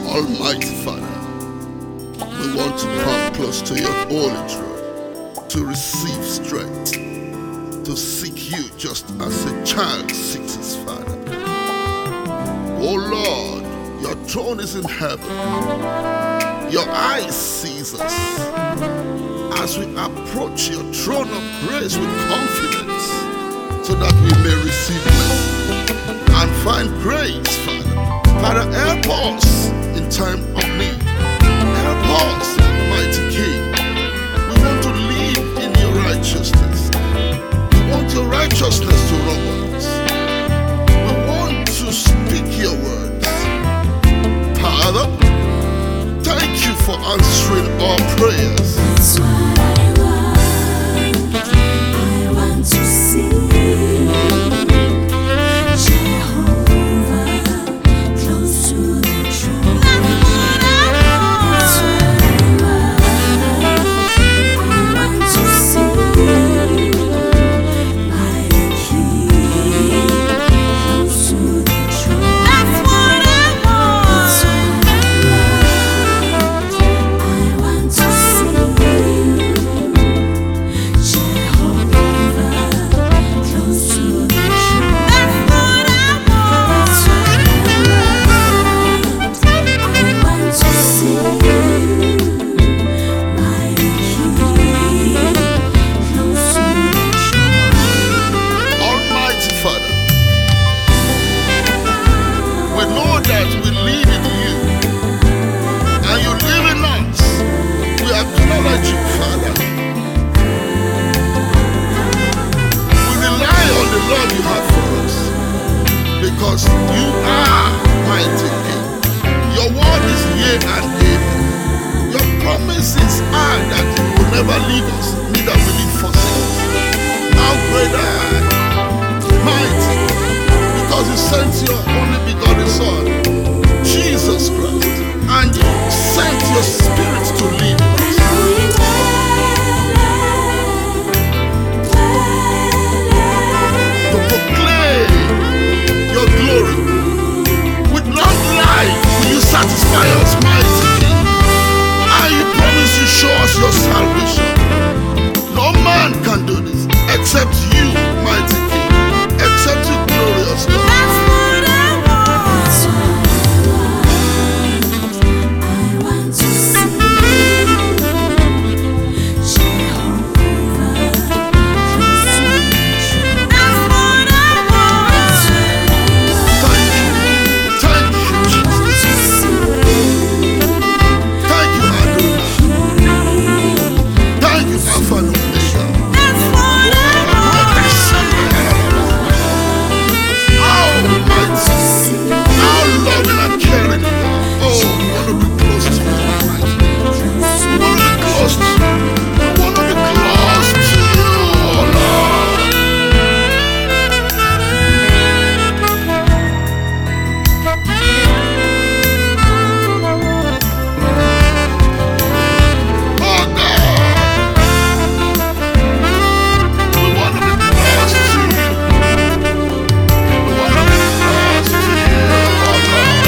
Almighty Father, we want to come close to your holy throne to receive strength, to seek you just as a child seeks his father. Oh Lord, your throne is in heaven. Your eyes sees us as we approach your throne of grace with confidence, so that we may receive mercy and find grace, Father. Father, help us in time of need. Help us, mighty King. We want to live in your righteousness. We want your righteousness to run us. We want to speak your words. Father, thank you for answering our prayers. That's what I want to see Jehovah close to the throne. That's what I want to see my King close to the throne. That's what I want to see Jehovah close to the throne. That's what I want to see my King close to the throne. Almighty Father, we know that we live in you and you live in us. We acknowledge you, Father. We rely on the love you have for us, because you are mighty King. Your word is yea and amen. Your promises are that you will never leave us, neither will you forsake us. How great are you, mighty, because you sent your only begotten Son, Jesus Christ, and you sent your Spirit to live in us. To proclaim your glory. With long life will you satisfy us, mighty King. And you promise you show us your salvation. No man can do this except you, mighty King, except you, glorious God. That's what I want to see Jehovah close to the throne. That's what I want Thank you, Jesus. Thank you, Adonai. Thank you, Alpha and Omega. That's what I How loving and caring you are. Oh, we want to be close to you. We want to be close to you. We want to be close to you, oh Lord. Oh God, we want to be close to you. We want to be close to you, oh Lord.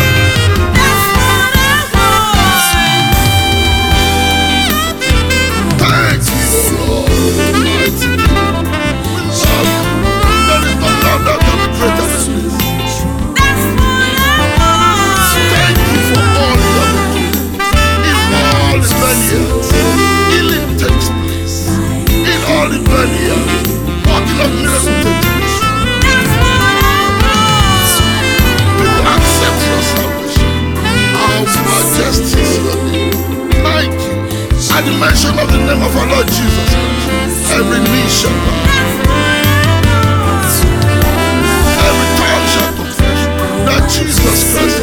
Thank you, Lord. Mighty King. We love you. There is no love that can be greater than this. Thank you for all you have been doing. In all the many years, healing takes place. In all the many years, working of miracles takes place. We will accept your salvation. Our majesty is your name. Thank you. At the mention of the name of our Lord Jesus Christ, every knee shall bow, every tongue shall confess that Jesus Christ